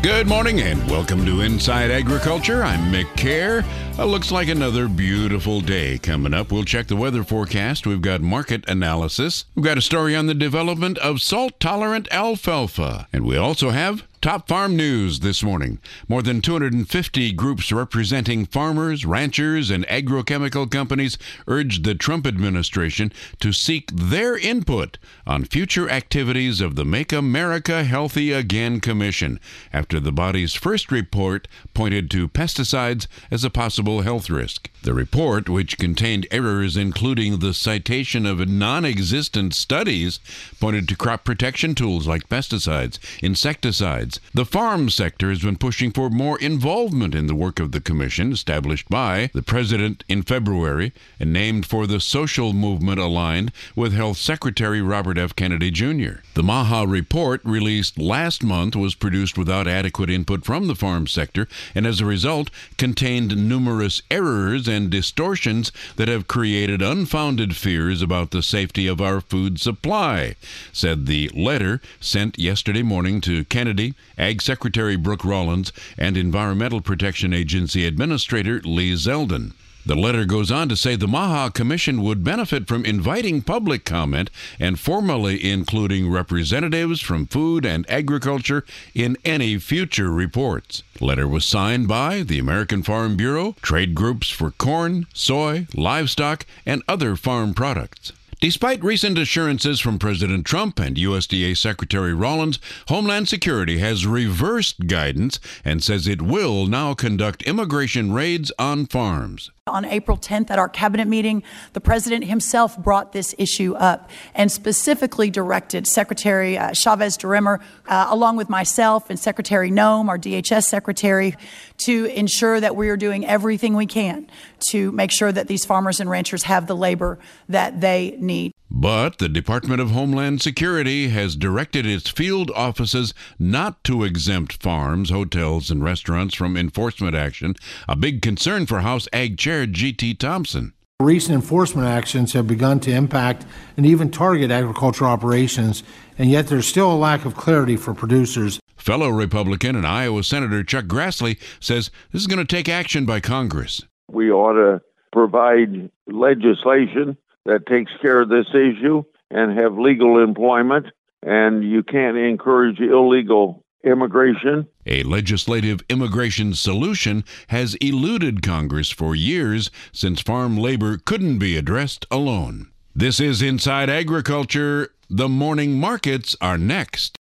Good morning and welcome to Inside Agriculture. I'm Mick Kerr. Looks like another beautiful day coming up. We'll check the weather forecast. We've got market analysis. We've got a story on the development of salt-tolerant alfalfa. And we also have top farm news this morning. More than 250 groups representing farmers, ranchers, and agrochemical companies urged the Trump administration to seek their input on future activities of the Make America Healthy Again Commission after the body's first report pointed to pesticides as a possible health risk. The report, which contained errors including the citation of non-existent studies, pointed to crop protection tools like pesticides, insecticides. The farm sector has been pushing for more involvement in the work of the commission, established by the president in February and named for the social movement aligned with Health Secretary Robert F. Kennedy Jr. The MAHA report, released last month, was produced without adequate input from the farm sector and as a result contained numerous errors and distortions that have created unfounded fears about the safety of our food supply, said the letter sent yesterday morning to Kennedy, Ag Secretary Brooke Rollins, and Environmental Protection Agency Administrator Lee Zeldin. The letter goes on to say the MAHA Commission would benefit from inviting public comment and formally including representatives from food and agriculture in any future reports. The letter was signed by the American Farm Bureau, trade groups for corn, soy, livestock, and other farm products. Despite recent assurances from President Trump and USDA Secretary Rollins, Homeland Security has reversed guidance and says it will now conduct immigration raids on farms. On April 10th at our cabinet meeting, the president himself brought this issue up and specifically directed Secretary Chavez DeRemer, along with myself and Secretary Noem, our DHS secretary, to ensure that we are doing everything we can to make sure that these farmers and ranchers have the labor that they need. But the Department of Homeland Security has directed its field offices not to exempt farms, hotels, and restaurants from enforcement action, a big concern for House Ag Chair G.T. Thompson. Recent enforcement actions have begun to impact and even target agricultural operations, and yet there's still a lack of clarity for producers. Fellow Republican and Iowa Senator Chuck Grassley says this is going to take action by Congress. We ought to provide legislation that takes care of this issue and have legal employment, and you can't encourage illegal immigration. A legislative immigration solution has eluded Congress for years since farm labor couldn't be addressed alone. This is Inside Agriculture. The morning markets are next.